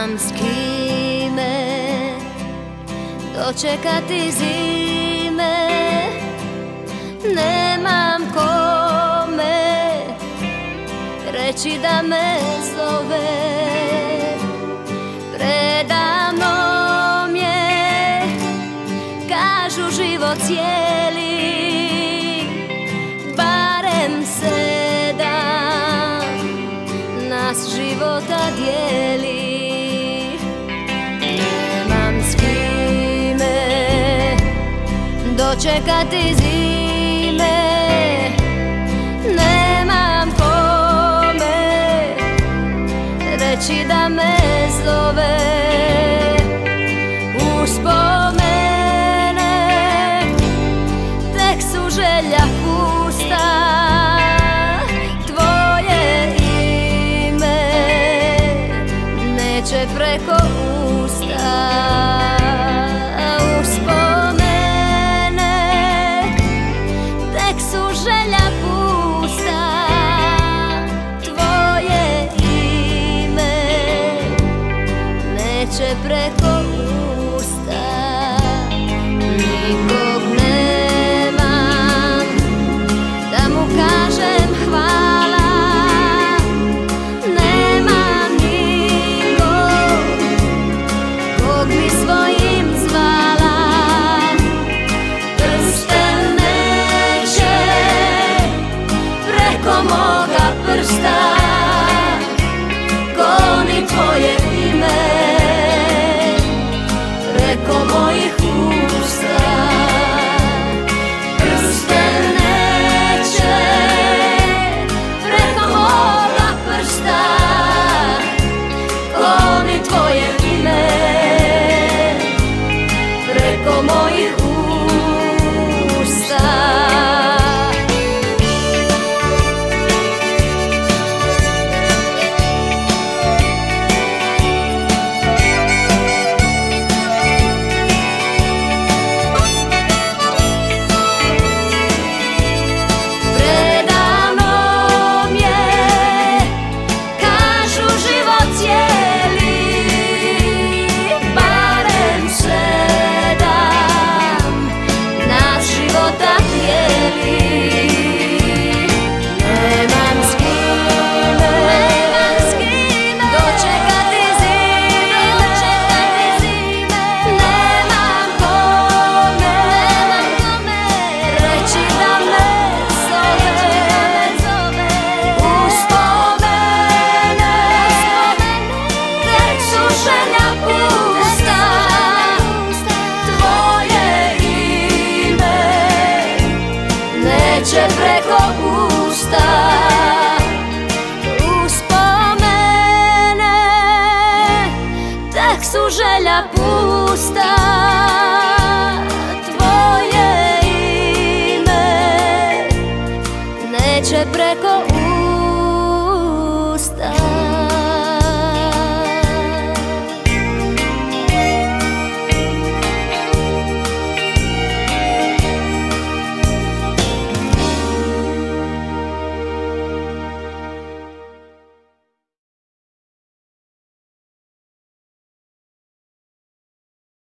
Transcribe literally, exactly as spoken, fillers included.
Nemam s kime dočekati zime, nemam kome reći da me zove. Predamnom je, kažu, život cijeli, barem sedam nas života dijeli. Nemam s kime dočekati zime, nemam kome reći da me zove. Uspomene tek su želja pusta, tvoje ime neće preko usta. Uspomene tek su želja pusta, tvoje ime neće preko usta. Nikog nemam da mu kažem hvala, nemam nikog kog bi svojim zvala. Prsten neće preko moga prsta, ko ni tvoje ime preko mojih usta. Prsten neće preko moga prsta, ko ni tvoje ime preko mojih usta. Neće preko usta. Uspomene tek su želja pusta, tvoje ime neće preko